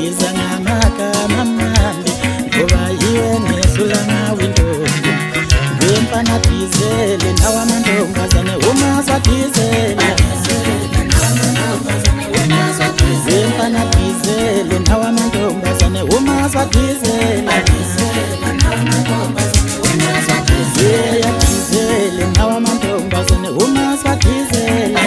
uyabiza ngamagama amnandi ngoba yiwe nesulanga wintombi ngempana dizele nawe amantombazane uma sadizela ngempana dizele nawe amantombazane uma sadizela dizele nawe amantombazane uma sadizela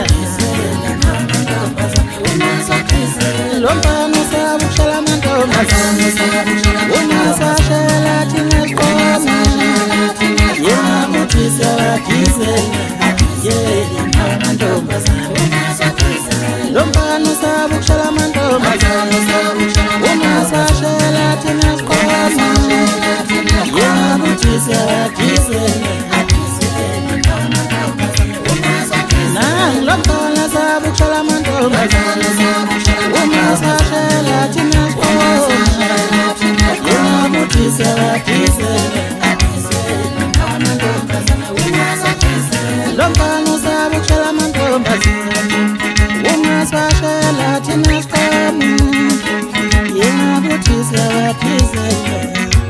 lombano sabushela amantombazane uma sashela thina siqoma yena muthi siyadizela nawe amantombazane lombano sabushela amantombazane uma sashela thina siqoma yena muthi siyadizela lombano sabushela amantombazane uma sashela thina siqoma yena muthi siyadizela lombano sabushela amantombazane uma sashela thina siqoma yena muthi siyadizela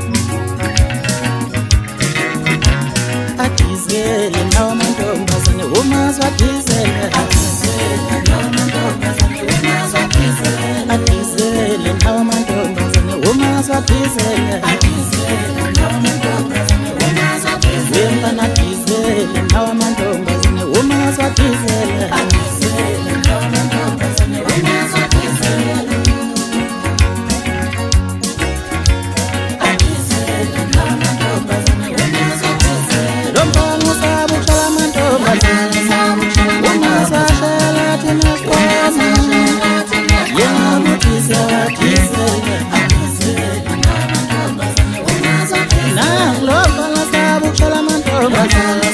adizele nawe amantombazane uma swadizela adizele nawe amantombazane uma swadizela yempana dizele nawe amantombazane uma swadizela lombano sabushela amantombazane uma sashela thina siqoma yena muthi siyadizela lombano sabushela amantombazane